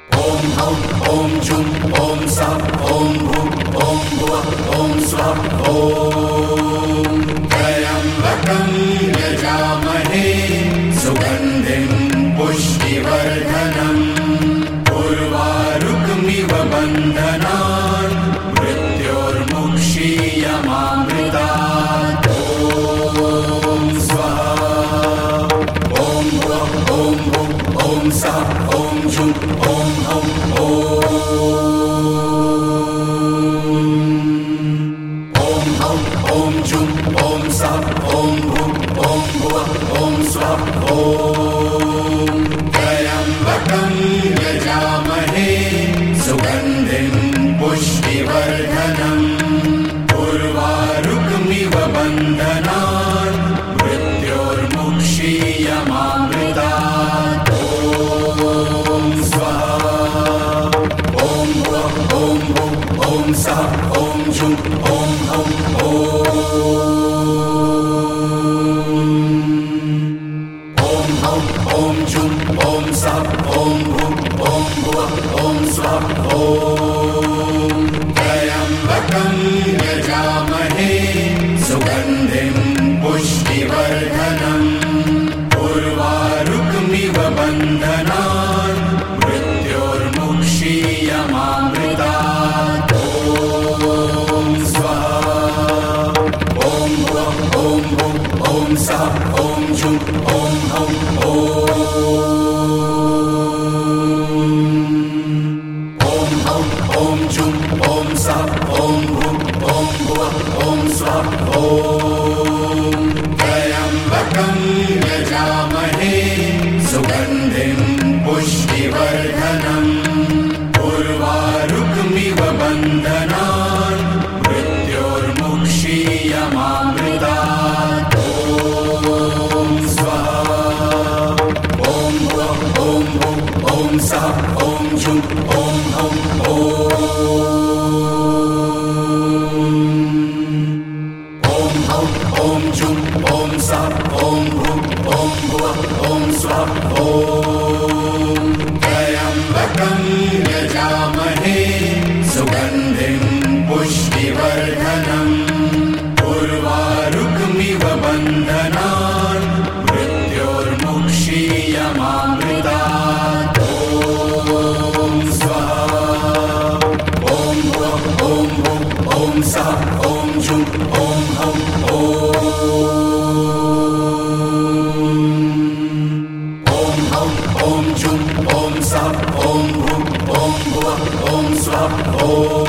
ॐ हौं ॐ जुं ॐ सः ॐ भुं ॐ भुवः ॐ स्वः ॐ त्र्यम्बकं यजामहे सुगन्धिं पुष्टिवर्धनम् उर्वारुकमिव बन्धनान् मृत्योर्मुक्षीयमामृतात् ॐ स्वाहा ॐ भुवः ॐ भुं ॐ सः ॐ जुं ॐ हौं ॐ जुं ॐ सः ॐ भुं ॐ भुवः ॐ स्वः ॐ त्र्यम्बकं यजामहे सुगन्धिं पुष्टिवर्धनम् उर्वारुकमिव बन्धनान् मृत्योर्मुक्षीयमामृतात् ॐ स्वाहा ॐ भुवः ॐ भुं ॐ सः ॐ जुं ॐ हौं ॐ जुं ॐ सः ॐ भुं ॐ भुवः ॐ स्वः ॐ त्र्यम्बकं यजामहे सुगन्धिं पुष्टिवर्धनम् उर्वारुकमिव बन्धनान् मृत्योर्मुक्षीयमामृतात् ॐ स्वाहा ॐ भुवः ॐ भुं ॐ सः ॐ जुं ॐ हौं ॐ जुं ॐ सः ॐ भुं ॐ भुवः ॐ स्वः ॐ त्र्यम्बकं यजामहे सुगन्धिं पुष्टिवर्धनम् उर्वारुकमिव बन्धनान् मृत्योर्मुक्षीयमामृतात् ॐ स्वाहा ॐ भुवः ॐ भुं ॐ सः ॐ जुं ॐ हौं ॐ जुं ॐ सः ॐ भुं ॐ भुवः ॐ स्वः ॐ त्र्यम्बकं यजामहे सुगन्धिं पुष्टिवर्धनम् उर्वारुकमिव बन्धनान् मृत्योर्मुक्षीयमामृतात् ॐ स्वाहा ॐ भुवः ॐ भुं ॐ सः ॐ जुं ॐ हौं ॐ जुं ॐ सः ॐ भुं ॐ भुवः ॐ स्वः ॐ